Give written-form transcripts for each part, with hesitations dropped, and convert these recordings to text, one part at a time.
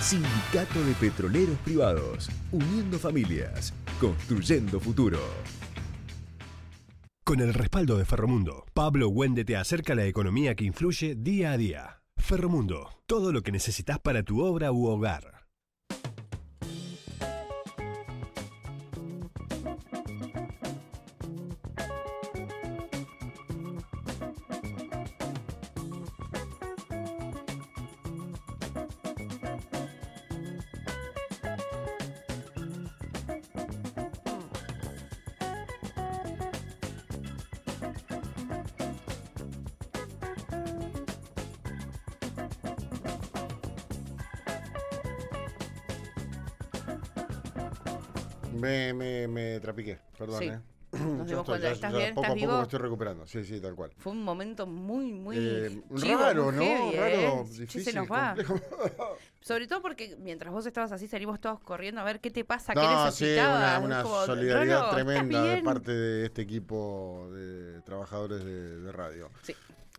Sindicato de Petroleros Privados, uniendo familias, construyendo futuro. Con el respaldo de Ferromundo, Pablo Wende te acerca a la economía que influye día a día. Ferromundo, todo lo que necesitas para tu obra u hogar. Me trapiqué, perdón, Sí. Nos dimos cuenta. ¿Estás bien? Poco ¿Estás a poco vivo? me estoy recuperando, sí, tal cual. Fue un momento muy chivo, raro, muy ¿no? heavy, Raro, Sí, difícil, se nos va. complejo. Sobre todo porque mientras vos estabas así, salimos todos corriendo a ver qué te pasa, qué No, sí, necesitabas. una Como, solidaridad Rolo, ¿estás tremenda de bien? parte de este equipo de trabajadores de radio. Sí.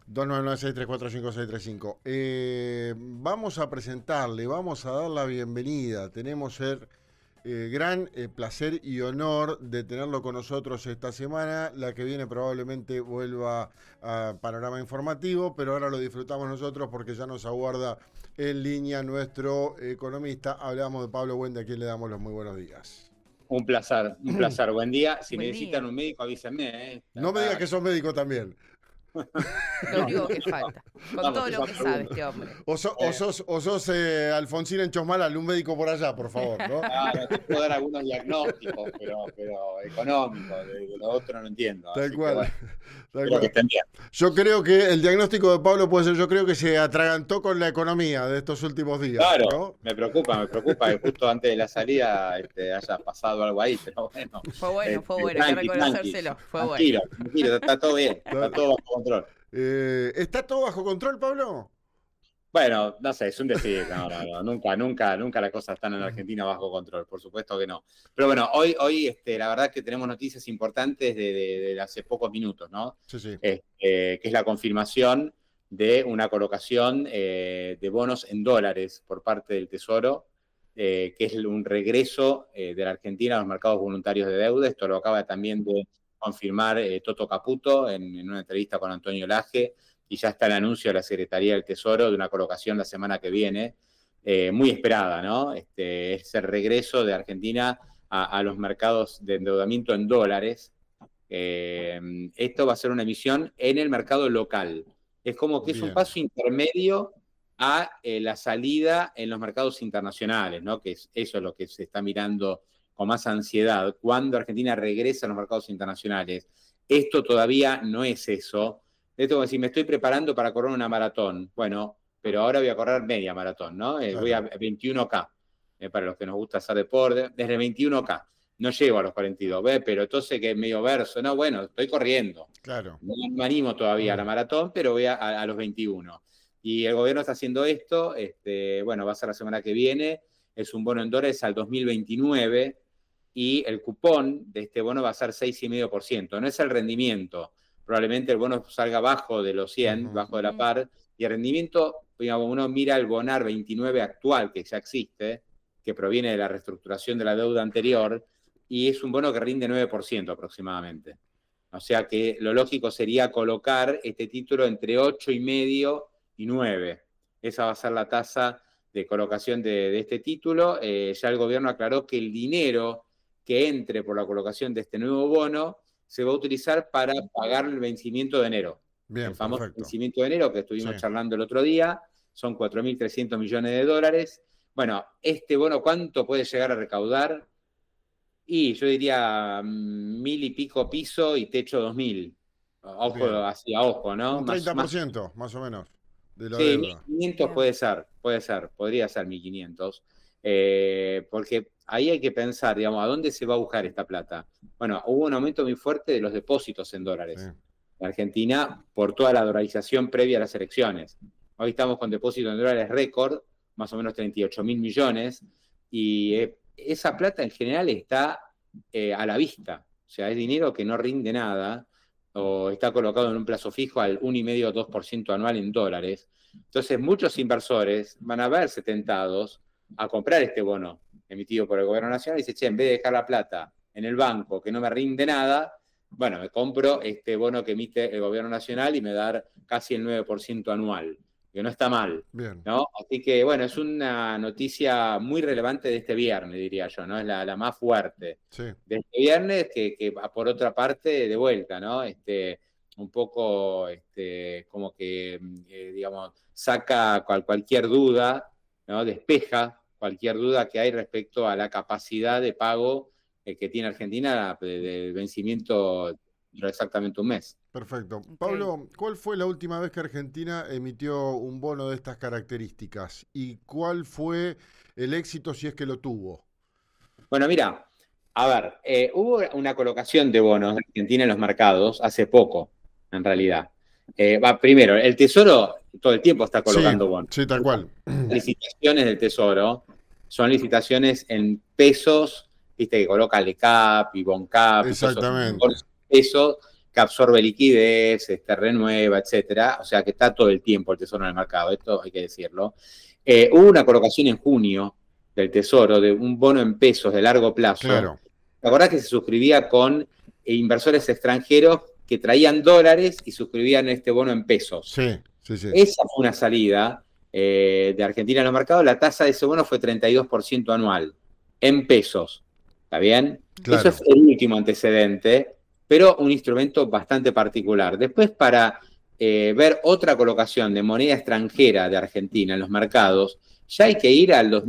2996345635. Vamos a presentarle, vamos a dar la bienvenida. Tenemos el gran placer y honor de tenerlo con nosotros esta semana. La que viene probablemente vuelva a Panorama Informativo, pero ahora lo disfrutamos nosotros porque ya nos aguarda en línea nuestro economista. Hablamos de Pablo Wende, a quien le damos los muy buenos días. Un placer. Buen día. Si Buen necesitan día. un médico, avísenme. No me digas que sos médico también. Lo único que falta. Con Vamos, todo lo esa que pregunta. sabe este hombre. O sos Alfonsín en Chosmalal, un médico por allá, por favor, ¿no? Claro, te puedo dar algunos diagnósticos, pero económicos. De lo otro no entiendo. Tal así que, cual. bueno, Tal espero cual. que estén bien. Yo creo que el diagnóstico de Pablo puede ser, yo creo que se atragantó con la economía de estos últimos días, Claro, ¿no? me preocupa que justo antes de la salida haya pasado algo ahí, pero bueno. Fue bueno, hay que Tranqui, reconocérselo. Fue tranquilo, está todo bien, está todo bajo control. ¿Está todo bajo control, Pablo? Bueno, no sé, es un decir, no, nunca las cosas están en Argentina bajo control, por supuesto que no. Pero bueno, hoy la verdad que tenemos noticias importantes de hace pocos minutos, ¿no? Sí. Que es la confirmación de una colocación de bonos en dólares por parte del Tesoro, que es un regreso de la Argentina a los mercados voluntarios de deuda. Esto lo acaba también de confirmar Toto Caputo en una entrevista con Antonio Laje, y ya está el anuncio de la Secretaría del Tesoro de una colocación la semana que viene, muy esperada, ¿no? Es el regreso de Argentina a los mercados de endeudamiento en dólares. Esto va a ser una emisión en el mercado local. Es como que es un paso intermedio a la salida en los mercados internacionales, ¿no? Que eso es lo que se está mirando con más ansiedad. Cuando Argentina regresa a los mercados internacionales, esto todavía no es eso. Esto como decir, me estoy preparando para correr una maratón. Bueno, pero ahora voy a correr media maratón, ¿no? Claro. Voy a 21K, para los que nos gusta hacer deporte, desde 21K. No llego a los 42, pero entonces que es medio verso. No, bueno, estoy corriendo. Claro. No me animo todavía a la maratón, pero voy a los 21. Y el gobierno está haciendo esto, bueno, va a ser la semana que viene. Es un bono en dólares al 2029 y el cupón de este bono va a ser 6,5%. No es el rendimiento. Probablemente el bono salga bajo de los 100, bajo de la par, y el rendimiento, digamos, uno mira el Bonar 29 actual, que ya existe, que proviene de la reestructuración de la deuda anterior, y es un bono que rinde 9% aproximadamente. O sea que lo lógico sería colocar este título entre 8,5 y 9. Esa va a ser la tasa de colocación de este título. Ya el gobierno aclaró que el dinero que entre por la colocación de este nuevo bono se va a utilizar para pagar el vencimiento de enero. Bien, el famoso perfecto. Vencimiento de enero que estuvimos charlando el otro día, son 4.300 millones de dólares. Bueno, este bono, ¿cuánto puede llegar a recaudar? Y yo diría 1.000 y pico piso y techo 2.000. Ojo, Bien. hacia ojo, ¿no? Un 30% más o menos de la sí, deuda. 1.500 puede ser, podría ser 1.500. Porque ahí hay que pensar, digamos, ¿a dónde se va a buscar esta plata? Bueno, hubo un aumento muy fuerte de los depósitos en dólares. Sí. En Argentina, por toda la dolarización previa a las elecciones. Hoy estamos con depósitos en dólares récord, más o menos 38.000 millones, y esa plata en general está a la vista. O sea, es dinero que no rinde nada, o está colocado en un plazo fijo al 1,5-2% anual en dólares. Entonces, muchos inversores van a verse tentados a comprar este bono emitido por el gobierno nacional y dice, che, en vez de dejar la plata en el banco que no me rinde nada, bueno, me compro este bono que emite el gobierno nacional y me da casi el 9% anual, que no está mal, Bien. ¿no? Así que, bueno, es una noticia muy relevante de este viernes, diría yo, ¿no? Es la más fuerte Sí. de este viernes, que por otra parte, de vuelta, ¿no? Un poco, como que, digamos, saca cualquier duda, ¿no? Despeja cualquier duda que hay respecto a la capacidad de pago que tiene Argentina de vencimiento dentro de exactamente un mes. Perfecto. Ok. Pablo, ¿cuál fue la última vez que Argentina emitió un bono de estas características? ¿Y cuál fue el éxito si es que lo tuvo? Bueno, mira, a ver, hubo una colocación de bonos de Argentina en los mercados hace poco, en realidad. Primero, el Tesoro todo el tiempo está colocando bonos. Sí, tal cual. Las licitaciones del Tesoro son licitaciones en pesos, viste que coloca LECAP y BONCAP, Exactamente. pesos que absorbe liquidez, renueva, etcétera. O sea que está todo el tiempo el Tesoro en el mercado, esto hay que decirlo. Hubo una colocación en junio del Tesoro de un bono en pesos de largo plazo. Claro. ¿Te acordás que se suscribía con inversores extranjeros que traían dólares y suscribían este bono en pesos? Sí, sí, sí. Esa fue una salida de Argentina en los mercados. La tasa de ese bono fue 32% anual, en pesos. ¿Está bien? Claro. Eso es el último antecedente, pero un instrumento bastante particular. Después, para ver otra colocación de moneda extranjera de Argentina en los mercados, ya hay que ir al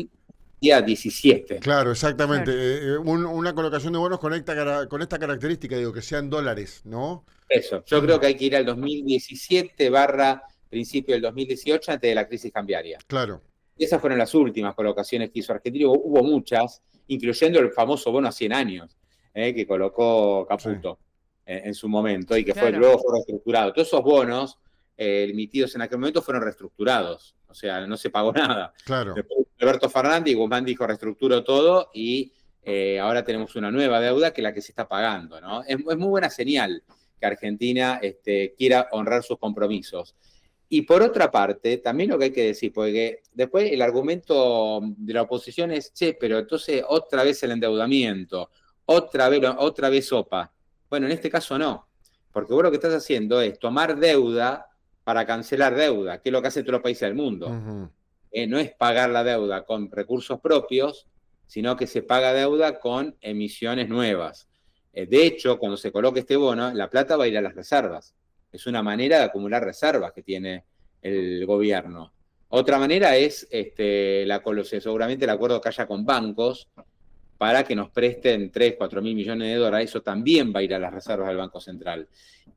2017. Claro, exactamente. Una colocación de bonos con esta característica, digo, que sean dólares, ¿no? Eso, yo creo que hay que ir al 2017 / principio del 2018 antes de la crisis cambiaria. Claro. Esas fueron las últimas colocaciones que hizo Argentina. Hubo muchas, incluyendo el famoso bono a 100 años, que colocó Caputo en su momento y que luego fue reestructurado. Todos esos bonos emitidos en aquel momento fueron reestructurados, o sea, no se pagó nada. Claro. Después, Alberto Fernández y Guzmán dijo reestructuró todo y ahora tenemos una nueva deuda que es la que se está pagando, ¿no? Es muy buena señal que Argentina quiera honrar sus compromisos. Y por otra parte, también lo que hay que decir, porque después el argumento de la oposición es, che, pero entonces otra vez el endeudamiento, otra vez OPA. Bueno, en este caso no, porque vos lo que estás haciendo es tomar deuda para cancelar deuda, que es lo que hacen todos los países del mundo. Uh-huh. No es pagar la deuda con recursos propios, sino que se paga deuda con emisiones nuevas. De hecho, cuando se coloque este bono, la plata va a ir a las reservas. Es una manera de acumular reservas que tiene el gobierno. Otra manera es seguramente el acuerdo que haya con bancos para que nos presten 3, 4 mil millones de dólares. Eso también va a ir a las reservas del Banco Central.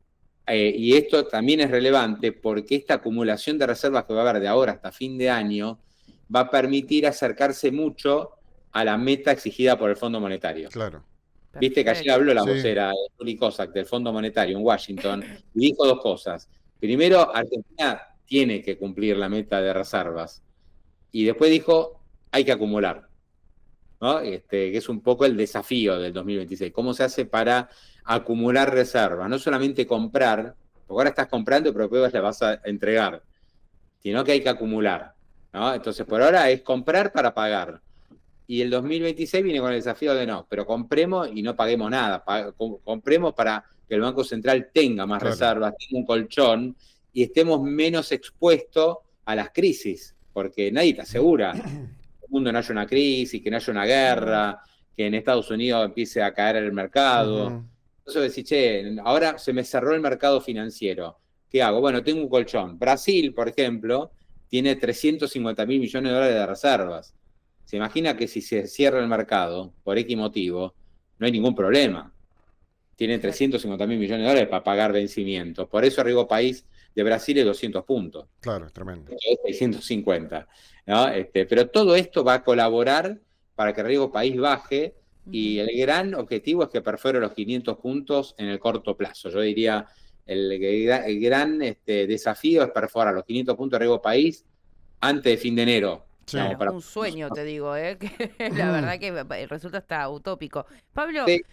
Y esto también es relevante porque esta acumulación de reservas que va a haber de ahora hasta fin de año va a permitir acercarse mucho a la meta exigida por el Fondo Monetario. Claro. Viste que ayer habló la Sí. vocera Juli Kozak del Fondo Monetario en Washington y dijo dos cosas. Primero, Argentina tiene que cumplir la meta de reservas. Y después dijo, hay que acumular, ¿no? Que es un poco el desafío del 2026. ¿Cómo se hace para acumular reservas? No solamente comprar, porque ahora estás comprando, pero después las vas a entregar, sino que hay que acumular, ¿no? Entonces, por ahora es comprar para pagar. Y el 2026 viene con el desafío de no, pero compremos y no paguemos nada. Compremos para que el Banco Central tenga más reservas, tenga un colchón y estemos menos expuestos a las crisis, porque nadie te asegura que el mundo no haya una crisis, que no haya una guerra, que en Estados Unidos empiece a caer el mercado. Uh-huh. Entonces decís, che, ahora se me cerró el mercado financiero. ¿Qué hago? Bueno, tengo un colchón. Brasil, por ejemplo, tiene 350 mil millones de dólares de reservas. Se imagina que si se cierra el mercado, por X motivo, no hay ningún problema. Tienen 350 mil millones de dólares para pagar vencimientos. Por eso el riesgo país de Brasil es 200 puntos. Claro, es tremendo. Es 650, ¿no? Pero todo esto va a colaborar para que el riesgo país baje y el gran objetivo es que perfore los 500 puntos en el corto plazo. Yo diría, el gran desafío es perforar los 500 puntos de riesgo país antes de fin de enero. Sí. Claro, un sueño, te digo, que la verdad que resulta hasta utópico. Pablo, Sí.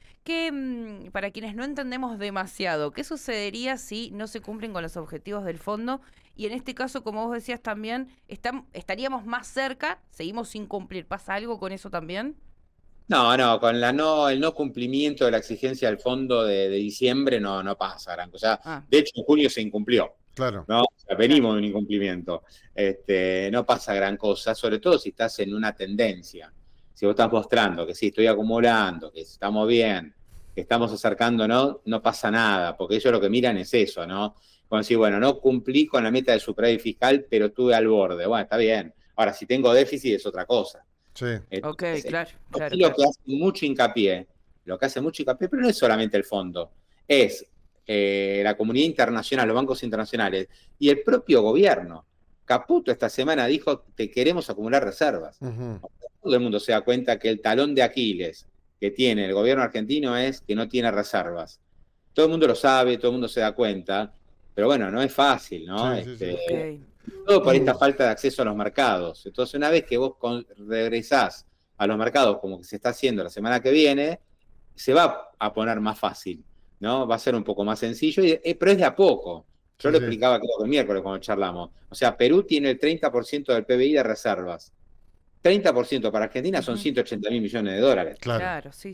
para quienes no entendemos demasiado, ¿qué sucedería si no se cumplen con los objetivos del fondo y en este caso, como vos decías también, estaríamos más cerca, seguimos sin cumplir. ¿Pasa algo con eso también? No, con el no cumplimiento de la exigencia del fondo de diciembre no pasa gran cosa. De hecho, en junio se incumplió. Claro. ¿No? O sea, venimos de un incumplimiento. No pasa gran cosa, sobre todo si estás en una tendencia. Si vos estás mostrando que sí, estoy acumulando, que estamos bien, que estamos acercándonos, no pasa nada, porque ellos lo que miran es eso, ¿no? Como decir, bueno, no cumplí con la meta de superávit fiscal, pero estuve al borde. Bueno, está bien. Ahora, si tengo déficit es otra cosa. Sí. Entonces, claro. Lo que hace mucho hincapié, pero no es solamente el fondo, es la comunidad internacional, los bancos internacionales y el propio gobierno. Caputo esta semana dijo que queremos acumular reservas. Todo el mundo se da cuenta que el talón de Aquiles que tiene el gobierno argentino es que no tiene reservas. Todo el mundo lo sabe, todo el mundo se da cuenta, pero bueno, no es fácil, ¿no? Sí. Todo por esta falta de acceso a los mercados. Entonces, una vez que vos regresás a los mercados, como que se está haciendo la semana que viene, se va a poner más fácil, ¿no? Va a ser un poco más sencillo, pero es de a poco. Yo lo explicaba creo que el miércoles cuando charlamos. O sea, Perú tiene el 30% del PBI de reservas. 30% para Argentina son 180.000 millones de dólares. Claro, sí.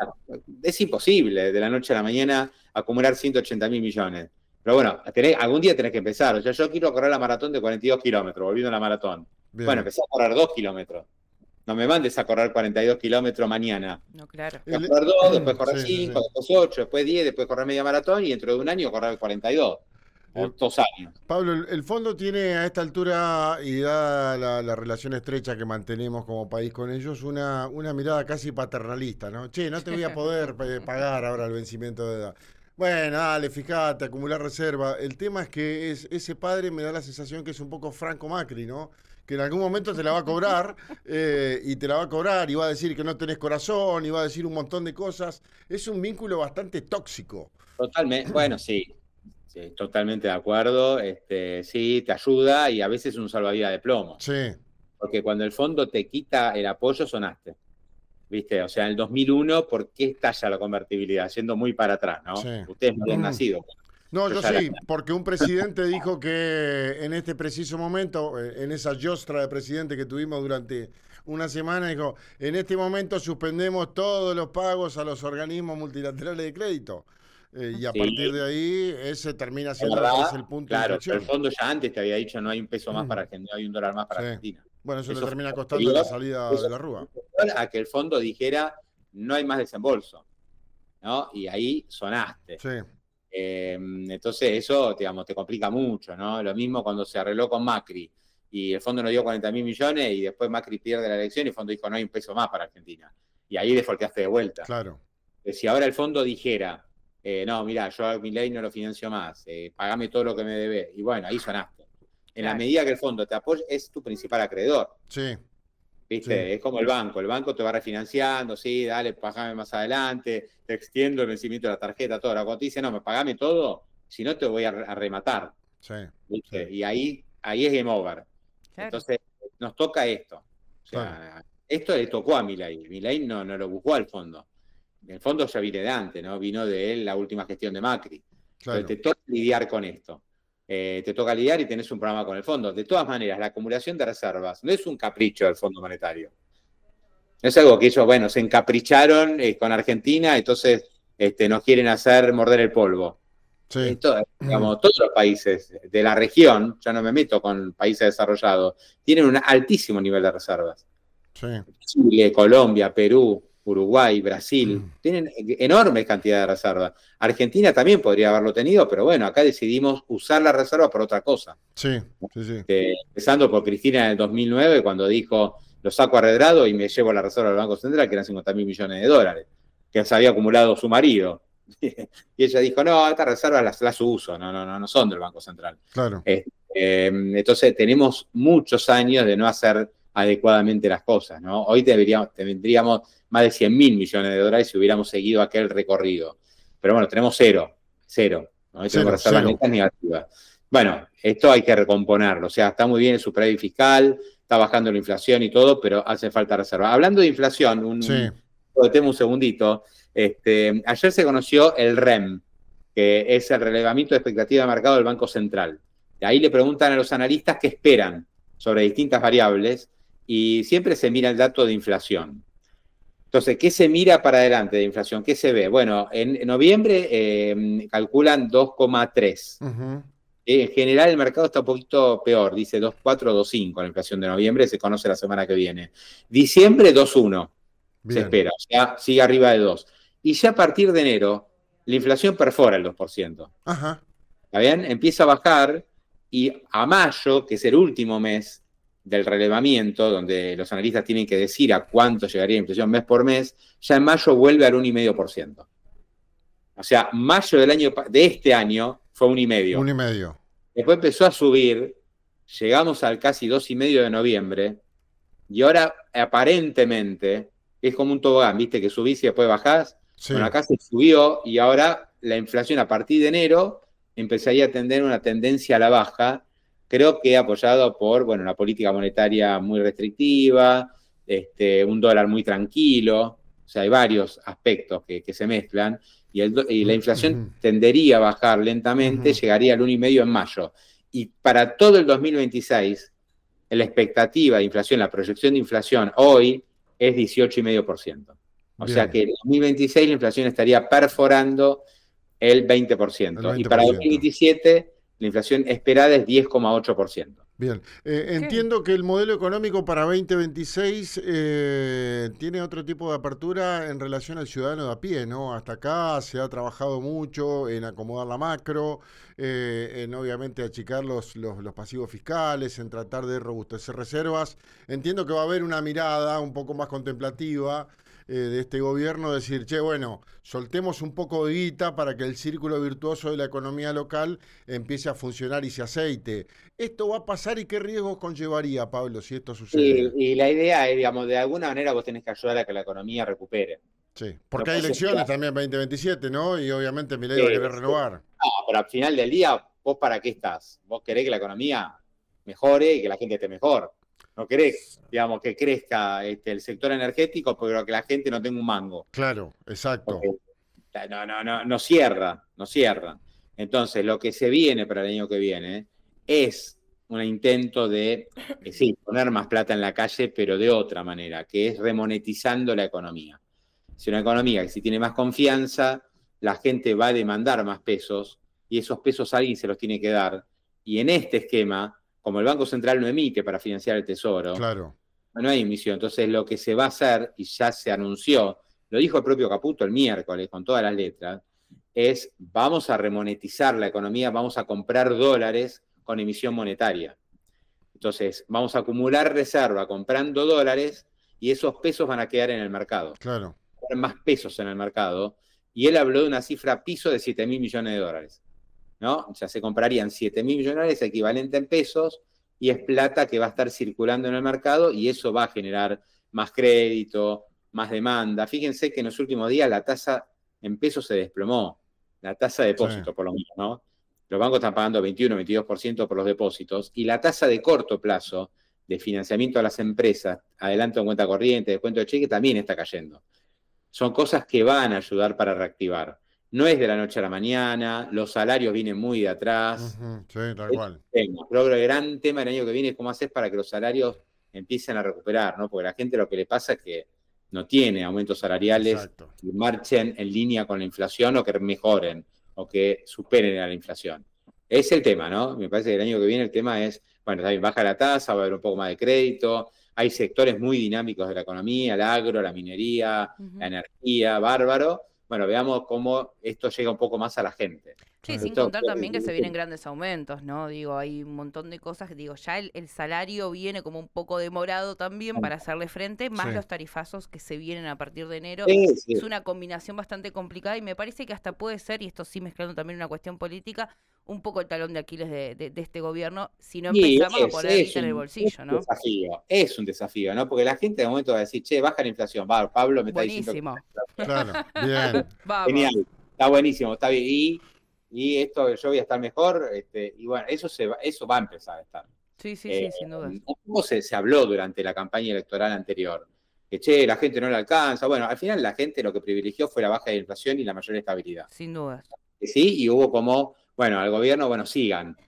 Es imposible de la noche a la mañana acumular 180.000 millones. Pero bueno, algún día tenés que empezar. O sea, yo quiero correr la maratón de 42 kilómetros, volviendo a la maratón. Bien. Bueno, empecé a correr 2 kilómetros. No me mandes a correr 42 kilómetros mañana. No, claro. Voy a correr 2, después correr 5, después 8, después 10, después correr media maratón y dentro de un año correr 42. O 2 años. Pablo, el fondo tiene a esta altura, y dada la relación estrecha que mantenemos como país con ellos, una mirada casi paternalista, ¿no? Che, no te voy a poder pagar ahora el vencimiento de edad. Bueno, dale, fíjate, acumular reserva. El tema es que ese padre me da la sensación que es un poco Franco Macri, ¿no? Que en algún momento te la va a cobrar y te la va a cobrar y va a decir que no tenés corazón y va a decir un montón de cosas. Es un vínculo bastante tóxico. Totalmente, bueno, sí, totalmente de acuerdo. Sí, te ayuda y a veces es un salvavidas de plomo. Sí. Porque cuando el fondo te quita el apoyo, sonaste. ¿Viste? O sea, en el 2001, ¿por qué estalla la convertibilidad? Yendo muy para atrás, ¿no? Sí. Ustedes no habían nacido. No, yo sí, porque un presidente dijo que en este preciso momento, en esa yostra de presidente que tuvimos durante una semana, dijo, en este momento suspendemos todos los pagos a los organismos multilaterales de crédito. Y a partir de ahí, ese termina siendo el punto de inflexión. Claro, el fondo ya antes te había dicho no hay un peso más para Argentina, no hay un dólar más para Argentina. Bueno, eso le termina costando la salida de la Rúa. A que el fondo dijera no hay más desembolso, ¿no? Y ahí sonaste. Sí. Entonces eso, digamos, te complica mucho, ¿no? Lo mismo cuando se arregló con Macri y el fondo nos dio 40.000 millones y después Macri pierde la elección y el fondo dijo no hay un peso más para Argentina. Y ahí defolteaste de vuelta. Claro. Si ahora el fondo dijera no, mirá, yo a Milei no lo financio más, pagame todo lo que me debes. Y bueno, ahí sonaste. En la medida que el fondo te apoya, es tu principal acreedor. Sí. ¿Viste? Sí. Es como el banco te va refinanciando, sí, dale, pagame más adelante, te extiendo el vencimiento de la tarjeta, todo. Cuando te dice, no, pagame todo, si no te voy a rematar. Sí. ¿Viste? Sí. Y ahí es game over. Claro. Entonces, nos toca esto. O sea, esto le tocó a Milei. Milei no lo buscó al fondo. El fondo ya viene de antes, ¿no? Vino de él la última gestión de Macri. Claro. Entonces, te toca lidiar con esto. Te toca lidiar y tenés un programa con el fondo. De todas maneras, la acumulación de reservas no es un capricho del Fondo Monetario. No es algo que ellos, bueno, se encapricharon con Argentina, entonces nos quieren hacer morder el polvo. Sí. Digamos, todos los países de la región, ya no me meto con países desarrollados, tienen un altísimo nivel de reservas. Sí. Chile, Colombia, Perú, Uruguay, Brasil, tienen enormes cantidades de reservas. Argentina también podría haberlo tenido, pero bueno, acá decidimos usar la reserva por otra cosa. Sí. Empezando por Cristina en el 2009, cuando dijo, lo saco arredrado y me llevo la reserva del Banco Central, que eran 50.000 millones de dólares, que se había acumulado su marido. Y ella dijo, no, estas reservas las uso, no son del Banco Central. Claro. Entonces tenemos muchos años de no hacer adecuadamente las cosas, ¿no? Hoy tendríamos más de 100.000 millones de dólares si hubiéramos seguido aquel recorrido. Pero bueno, tenemos cero. ¿no? Hoy tenemos reservas netas negativas. Bueno, esto hay que recomponerlo. O sea, está muy bien el superávit fiscal, está bajando la inflación y todo, pero hace falta reserva. Hablando de inflación, un segundito. Ayer se conoció el REM, que es el relevamiento de expectativa de mercado del Banco Central. Ahí le preguntan a los analistas qué esperan sobre distintas variables y siempre se mira el dato de inflación. Entonces, ¿qué se mira para adelante de inflación? ¿Qué se ve? Bueno, en noviembre calculan 2,3. Ujú. En general el mercado está un poquito peor, dice 2,4, 2,5 la inflación de noviembre, se conoce la semana que viene. Diciembre 2,1 se Bien. espera, o sea, sigue arriba de 2. Y ya a partir de enero, la inflación perfora el 2%. Ajá. ¿Está bien? Empieza a bajar y a mayo, que es el último mes del relevamiento, donde los analistas tienen que decir a cuánto llegaría la inflación mes por mes, ya en mayo vuelve al 1,5%. O sea, mayo de este año fue 1,5%. 1,5. Después empezó a subir, llegamos al casi 2,5 de noviembre, y ahora aparentemente es como un tobogán, ¿viste? Que subís y después bajás. Sí. Bueno, acá se subió y ahora la inflación a partir de enero empezaría a tener una tendencia a la baja, creo que apoyado por, bueno, una política monetaria muy restrictiva, un dólar muy tranquilo, o sea, hay varios aspectos que se mezclan, y la inflación tendería a bajar lentamente, llegaría al 1,5 en mayo. Y para todo el 2026, la expectativa de inflación, la proyección de inflación hoy es 18,5%. O sea que en 2026 la inflación estaría perforando el 20%. Y para 2027 la inflación esperada es 10,8%. Bien, entiendo que el modelo económico para 2026 tiene otro tipo de apertura en relación al ciudadano de a pie, ¿no? Hasta acá se ha trabajado mucho en acomodar la macro, en obviamente achicar los pasivos fiscales, en tratar de robustecer reservas. Entiendo que va a haber una mirada un poco más contemplativa de este gobierno, decir, che, bueno, soltemos un poco de guita para que el círculo virtuoso de la economía local empiece a funcionar y se aceite. ¿Esto va a pasar y qué riesgos conllevaría, Pablo, si esto sucede? Y la idea es, digamos, de alguna manera vos tenés que ayudar a que la economía recupere. Sí, porque hay elecciones también 2027, ¿no? Y obviamente Milei va a querer renovar. No, pero al final del día, ¿vos para qué estás? Vos querés que la economía mejore y que la gente esté mejor. No querés, digamos, que crezca el sector energético, pero que la gente no tenga un mango. Claro, exacto. Porque no cierra. Entonces, lo que se viene para el año que viene es un intento de, sí, poner más plata en la calle, pero de otra manera, que es remonetizando la economía. Es una economía que si tiene más confianza, la gente va a demandar más pesos y esos pesos alguien se los tiene que dar. Y en este esquema, como el Banco Central no emite para financiar el Tesoro, claro, no hay emisión. Entonces lo que se va a hacer, y ya se anunció, lo dijo el propio Caputo el miércoles con todas las letras, es vamos a remonetizar la economía, vamos a comprar dólares con emisión monetaria. Entonces vamos a acumular reserva comprando dólares y esos pesos van a quedar en el mercado. Claro. Más pesos en el mercado. Y él habló de una cifra piso de 7.000 millones de dólares. ¿No? O sea, se comprarían 7.000 millones de dólares equivalente en pesos y es plata que va a estar circulando en el mercado y eso va a generar más crédito, más demanda. Fíjense que en los últimos días la tasa en pesos se desplomó, la tasa de depósito por lo menos, ¿no? Los bancos están pagando 21, 22% por los depósitos y la tasa de corto plazo de financiamiento a las empresas, adelanto en cuenta corriente, descuento de cheque, también está cayendo. Son cosas que van a ayudar para reactivar. No es de la noche a la mañana, los salarios vienen muy de atrás. Sí, tal cual. Creo que el gran tema del año que viene es cómo hacer para que los salarios empiecen a recuperar, ¿no? Porque la gente lo que le pasa es que no tiene aumentos salariales que marchen en línea con la inflación o que mejoren o que superen a la inflación. Es el tema, ¿no? Me parece que el año que viene el tema es, bueno, también baja la tasa, va a haber un poco más de crédito, hay sectores muy dinámicos de la economía, el agro, la minería, la energía, bárbaro. Bueno, veamos cómo esto llega un poco más a la gente. Sí, sin contar también que se vienen grandes aumentos, ¿no? Digo, hay un montón de cosas que digo, ya el salario viene como un poco demorado también para hacerle frente, más los tarifazos que se vienen a partir de enero. Es una combinación bastante complicada y me parece que hasta puede ser, y esto sí mezclando también una cuestión política, un poco el talón de Aquiles de este gobierno, si no empezamos a poner guita en el bolsillo, ¿no? Es un desafío, ¿no? Porque la gente de momento va a decir, che, baja la inflación. Va, Pablo me está buenísimo. Diciendo que... Claro, bien. Genial, está buenísimo, está bien. Y esto, yo voy a estar mejor, y bueno, eso va a empezar a estar. Sí, sin duda. ¿Cómo se habló durante la campaña electoral anterior? Que, che, la gente no le alcanza. Bueno, al final la gente lo que privilegió fue la baja de inflación y la mayor estabilidad. Sin duda. Sí, y hubo como, bueno, al gobierno, bueno, sigan.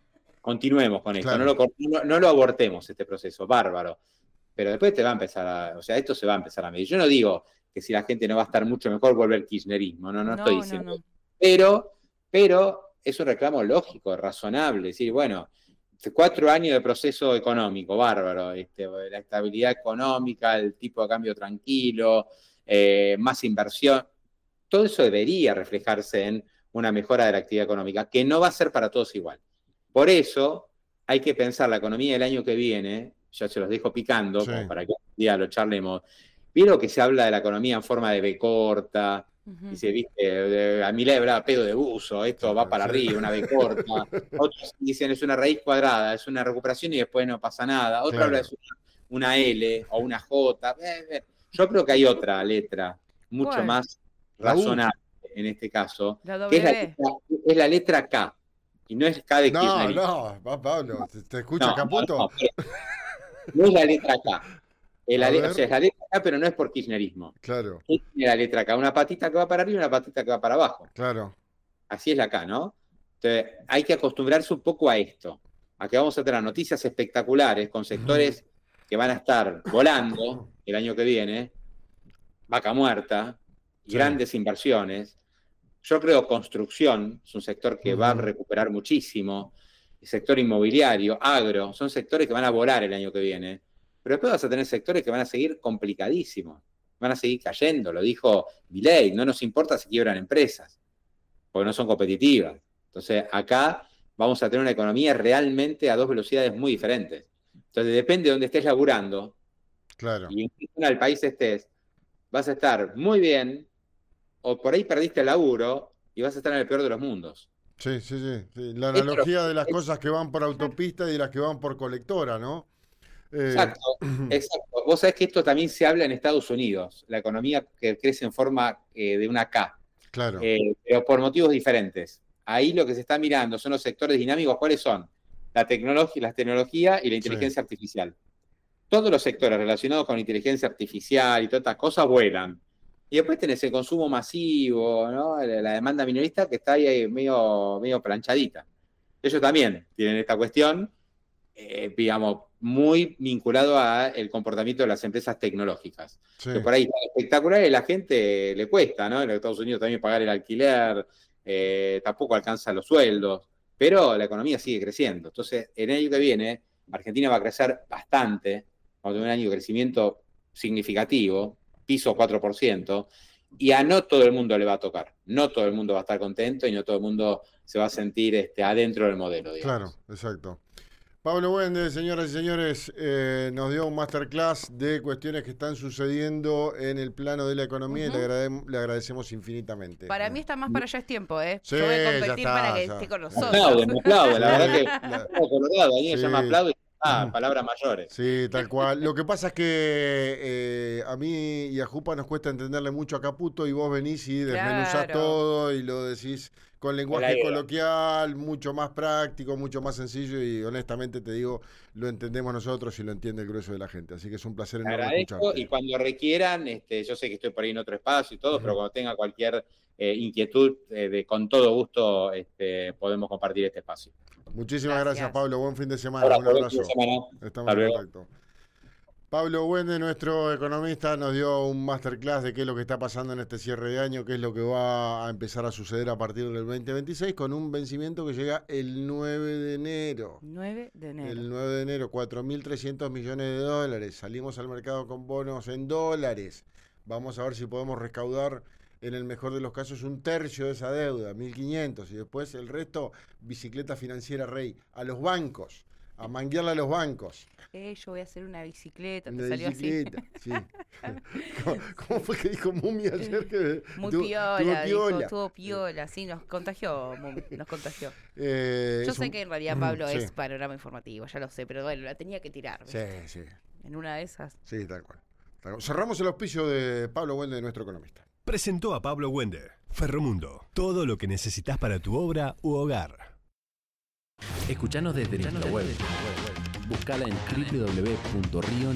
continuemos con esto, Claro. no lo abortemos este proceso, bárbaro. Pero después te va a empezar esto se va a empezar a medir. Yo no digo que si la gente no va a estar mucho mejor volver al kirchnerismo, no estoy diciendo. No. Pero es un reclamo lógico, razonable, decir, bueno, 4 años de proceso económico, bárbaro, la estabilidad económica, el tipo de cambio tranquilo, más inversión, todo eso debería reflejarse en una mejora de la actividad económica, que no va a ser para todos igual. Por eso hay que pensar la economía del año que viene, ya se los dejo picando, Sí. como para que un día lo charlemos. ¿Vieron que se habla de la economía en forma de B corta? Dice, viste, a Milei hablaba pedo de buzo, esto va para arriba, una B corta. Otros dicen es una raíz cuadrada, es una recuperación y después no pasa nada. Otro habla de una L o una J. Yo creo que hay otra letra mucho más razonable en este caso, que es la letra K. Y no es K de Kirchner. No, Pablo, ¿te escucha Caputo? No es la letra K. O sea, es la letra K, pero no es por kirchnerismo. Claro. ¿Qué tiene la letra K? Una patita que va para arriba y una patita que va para abajo. Claro. Así es la K, ¿no? Entonces, hay que acostumbrarse un poco a esto. A que vamos a tener noticias espectaculares con sectores que van a estar volando el año que viene, vaca muerta, grandes inversiones. Yo creo construcción es un sector que va a recuperar muchísimo. El sector inmobiliario, agro, son sectores que van a volar el año que viene. Pero después vas a tener sectores que van a seguir complicadísimos. Van a seguir cayendo, lo dijo Milei. No nos importa si quiebran empresas, porque no son competitivas. Entonces, acá vamos a tener una economía realmente a 2 velocidades muy diferentes. Entonces, depende de dónde estés laburando y en qué zona del país estés, vas a estar muy bien, o por ahí perdiste el laburo y vas a estar en el peor de los mundos. Sí. La analogía de las cosas que van por autopista y de las que van por colectora, ¿no? Exacto. Vos sabés que esto también se habla en Estados Unidos, la economía que crece en forma de una K, Claro. Pero por motivos diferentes. Ahí lo que se está mirando son los sectores dinámicos. ¿Cuáles son? La tecnología y la inteligencia artificial. Todos los sectores relacionados con inteligencia artificial y todas estas cosas vuelan. Y después tenés el consumo masivo, ¿no? La demanda minorista que está ahí medio planchadita. Ellos también tienen esta cuestión, digamos, muy vinculado al comportamiento de las empresas tecnológicas. Que por ahí está espectacular y a la gente le cuesta, ¿no? En Estados Unidos también pagar el alquiler, tampoco alcanza los sueldos, pero la economía sigue creciendo. Entonces, el año que viene, Argentina va a crecer bastante, vamos a tener un año de crecimiento significativo, piso 4%, y a no todo el mundo le va a tocar. No todo el mundo va a estar contento y no todo el mundo se va a sentir adentro del modelo, digamos. Claro, exacto. Pablo Wende, señoras y señores, nos dio un masterclass de cuestiones que están sucediendo en el plano de la economía y le agradecemos infinitamente. Para mí está más para allá es tiempo, ¿eh? Sí, yo voy a competir para que esté con nosotros. Me aplaude, la verdad que colorado, ahí ella me aplaude. Palabras mayores. Sí, tal cual. Lo que pasa es que a mí y a Jupa nos cuesta entenderle mucho a Caputo y vos venís y desmenuzás todo y lo decís con lenguaje coloquial, mucho más práctico, mucho más sencillo y honestamente te digo, lo entendemos nosotros y lo entiende el grueso de la gente. Así que es un placer enorme escucharte. Y cuando requieran, yo sé que estoy por ahí en otro espacio y todo, pero cuando tenga cualquier inquietud, con todo gusto podemos compartir este espacio. Muchísimas gracias, Pablo. Buen fin de semana. Un abrazo. Estamos en contacto. Pablo Wende, nuestro economista, nos dio un masterclass de qué es lo que está pasando en este cierre de año, qué es lo que va a empezar a suceder a partir del 2026, con un vencimiento que llega el 9 de enero. 9 de enero. El 9 de enero, 4.300 millones de dólares. Salimos al mercado con bonos en dólares. Vamos a ver si podemos recaudar, en el mejor de los casos, 1/3 de esa deuda, 1.500. Y después el resto, bicicleta financiera rey, a los bancos. A manguearle a los bancos. Yo voy a hacer una bicicleta, te una salió bicicleta, así. Sí. ¿Cómo fue que dijo Mumi ayer? Que Muy piola, estuvo piola, sí, nos contagió, Mumi, nos contagió. Yo sé que en realidad Pablo es panorama informativo, ya lo sé, pero bueno, la tenía que tirar. ¿Ves? Sí. En una de esas. Sí, tal cual. Cerramos el auspicio de Pablo Wende, nuestro economista. Presentó a Pablo Wende, Ferromundo, todo lo que necesitas para tu obra u hogar. Escuchanos desde nuestra web. Buscala en www.rio